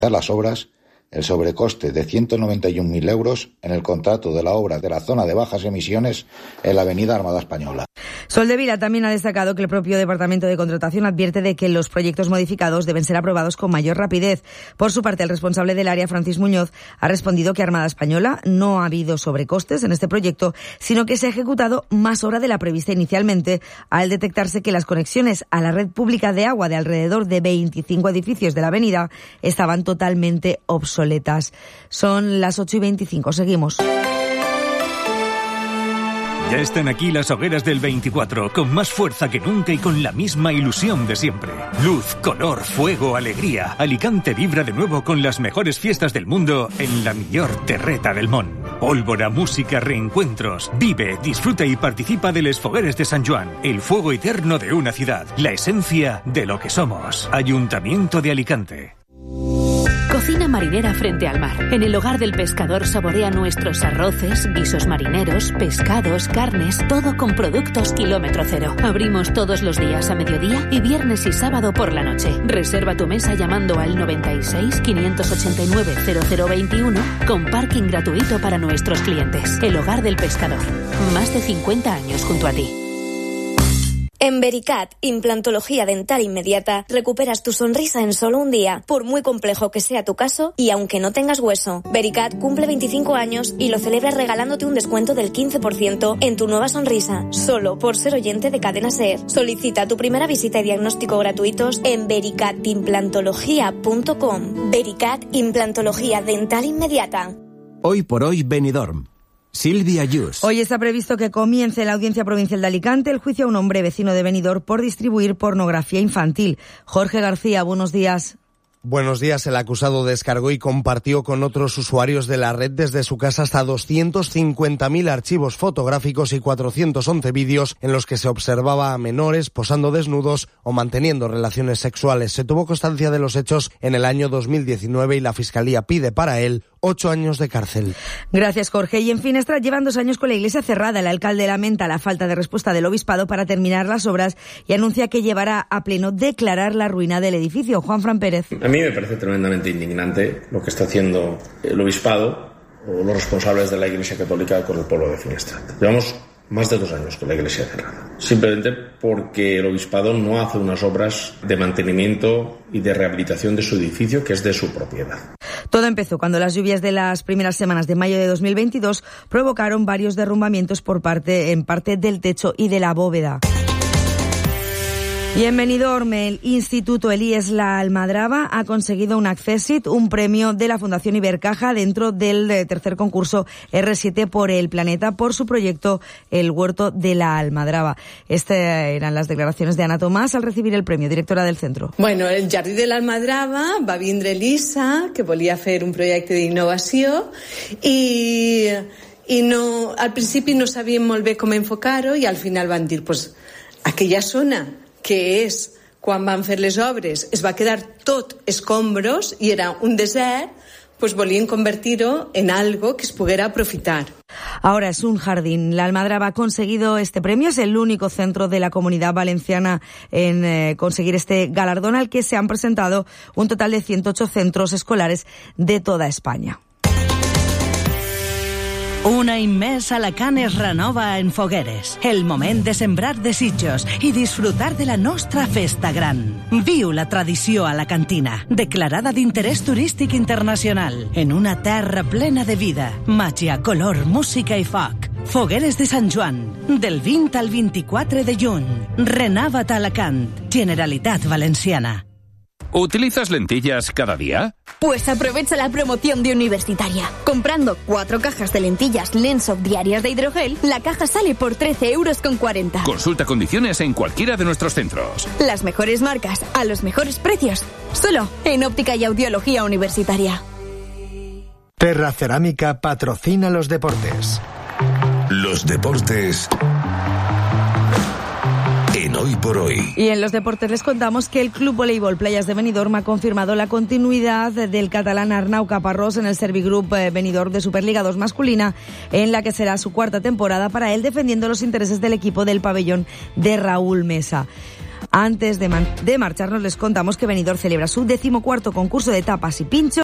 las obras el sobrecoste de 191.000 euros en el contrato de la obra de la zona de bajas emisiones en la avenida Armada Española. Soldevila también ha destacado que el propio Departamento de Contratación advierte de que los proyectos modificados deben ser aprobados con mayor rapidez. Por su parte, el responsable del área, Francis Muñoz, ha respondido que Armada Española no ha habido sobrecostes en este proyecto, sino que se ha ejecutado más hora de la prevista inicialmente, al detectarse que las conexiones a la red pública de agua de alrededor de 25 edificios de la avenida estaban totalmente obsoletas. Son las 8:25. Seguimos. Ya están aquí las hogueras del 24, con más fuerza que nunca y con la misma ilusión de siempre. Luz, color, fuego, alegría. Alicante vibra de nuevo con las mejores fiestas del mundo en la millor terreta del Món. Pólvora, música, reencuentros. Vive, disfruta y participa de les fogueres de San Joan, el fuego eterno de una ciudad, la esencia de lo que somos. Ayuntamiento de Alicante. Cocina marinera frente al mar. En el Hogar del Pescador saborea nuestros arroces, guisos marineros, pescados, carnes, todo con productos kilómetro cero. Abrimos todos los días a mediodía y viernes y sábado por la noche. Reserva tu mesa llamando al 96 589 0021 con parking gratuito para nuestros clientes. El Hogar del Pescador. Más de 50 años junto a ti. En Vericat, implantología dental inmediata, recuperas tu sonrisa en solo un día, por muy complejo que sea tu caso y aunque no tengas hueso. Vericat cumple 25 años y lo celebra regalándote un descuento del 15% en tu nueva sonrisa, solo por ser oyente de Cadena SER. Solicita tu primera visita y diagnóstico gratuitos en vericatimplantología.com. Vericat, implantología dental inmediata. Hoy por hoy, Benidorm. Silvia Yus. Hoy está previsto que comience en la Audiencia Provincial de Alicante el juicio a un hombre vecino de Benidorm por distribuir pornografía infantil. Jorge García, buenos días. Buenos días. El acusado descargó y compartió con otros usuarios de la red desde su casa hasta 250.000 archivos fotográficos y 411 vídeos en los que se observaba a menores posando desnudos o manteniendo relaciones sexuales. Se tuvo constancia de los hechos en el año 2019 y la Fiscalía pide para él 8 años de cárcel. Gracias, Jorge. Y en Finestra llevan 2 años con la iglesia cerrada. El alcalde lamenta la falta de respuesta del obispado para terminar las obras y anuncia que llevará a pleno declarar la ruina del edificio. Juanfran Pérez. A mí me parece tremendamente indignante lo que está haciendo el obispado o los responsables de la Iglesia Católica con el pueblo de Finestrat. Llevamos más de 2 años con la iglesia cerrada, simplemente porque el obispado no hace unas obras de mantenimiento y de rehabilitación de su edificio, que es de su propiedad. Todo empezó cuando las lluvias de las primeras semanas de mayo de 2022 provocaron varios derrumbamientos en parte del techo y de la bóveda. Y en Benidorm, el Instituto Elías La Almadraba ha conseguido un Accessit, un premio de la Fundación Ibercaja dentro del tercer concurso R7 por el Planeta por su proyecto El Huerto de la Almadraba. Estas eran las declaraciones de Ana Tomàs al recibir el premio, directora del centro. Bueno, el Jardí de l'Almadraba va vindre l'ISA, que volia fer un projecte d'innovació i no, al principi no sabíem molt bé com enfocar-ho i al final van dir, pues, aquella zona que és quan van fer les obres es va quedar tot escombros i era un desert, pues volien convertir-ho en algo que es poguera aprofitar. Ahora es un jardín. La Almadraba ha conseguido este premio, es el único centro de la Comunidad Valenciana en conseguir este galardón, al que se han presentado un total de 108 centros escolares de toda España. Una immens Alacant es renova en fogueres. El moment de sembrar desitjos i disfrutar de la nostra festa gran. Viu la tradició alacantina, declarada d'interès turístic internacional, en una terra plena de vida, màgia, color, música i foc. Fogueres de Sant Joan, del 20 al 24 de juny. Renovat Alacant, Generalitat Valenciana. ¿Utilizas lentillas cada día? Pues aprovecha la promoción de Universitaria. Comprando 4 cajas de lentillas Lensoft diarias de hidrogel, la caja sale por 13,40 €. Consulta condiciones en cualquiera de nuestros centros. Las mejores marcas, a los mejores precios. Solo en Óptica y Audiología Universitaria. Terra Cerámica patrocina los deportes. Los deportes en Hoy por Hoy. Y en los deportes les contamos que el Club Voleibol Playas de Benidorm ha confirmado la continuidad del catalán Arnau Caparrós en el Servigroup Benidorm de Superliga 2 masculina, en la que será su 4ª temporada para él, defendiendo los intereses del equipo del pabellón de Raúl Mesa. Antes de marcharnos les contamos que Benidorm celebra su 14º concurso de tapas y pinchos